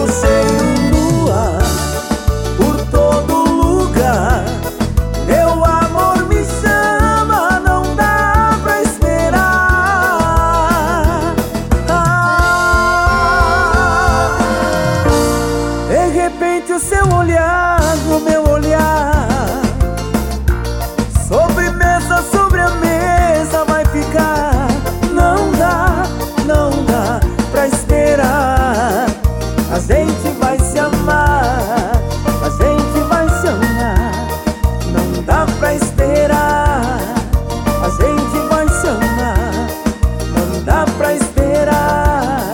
você ilua por todo lugar. Meu amor me chama, não dá pra esperar. De repente o seu olhar no meu olhar, sobremesa sobre a mesa vai ficar. Não dá pra esperar. A gente vai se amar, a gente vai se amar. Não dá pra esperar. A gente vai se amar, não dá pra esperar.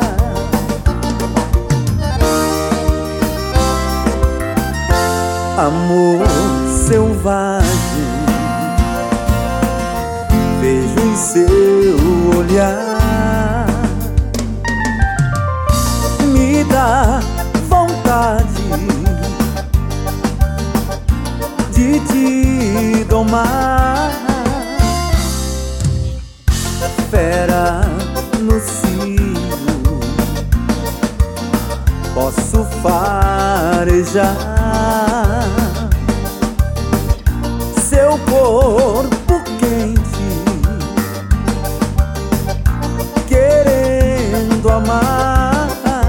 Amor selvagem, vejo em seu olhar, me dá vontade de te domar. Fera no cio, posso farejar seu corpo quente, querendo amar.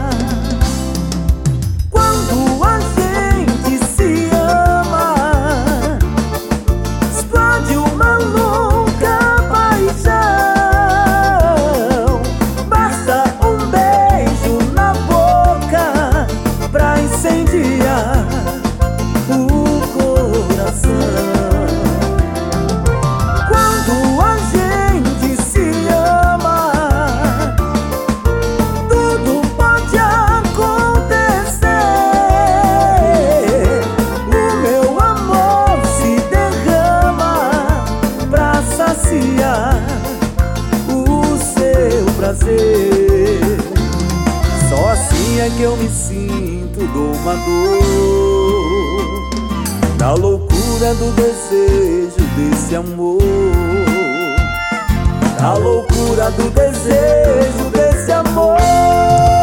Quando a gente se ama, explode uma louca paixão. Basta um beijo na boca pra incendiar o coração. Quando a gente se ama, tudo pode acontecer. O meu amor se derrama pra saciar o seu prazer. Só assim é que eu me sinto domador da loucura do desejo desse amor, da loucura do desejo desse amor.